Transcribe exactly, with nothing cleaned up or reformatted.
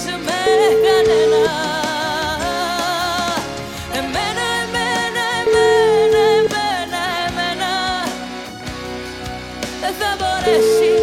με κανένα. Εμένα, εμένα, εμένα, εμένα, εμένα δεν θα μπορέσει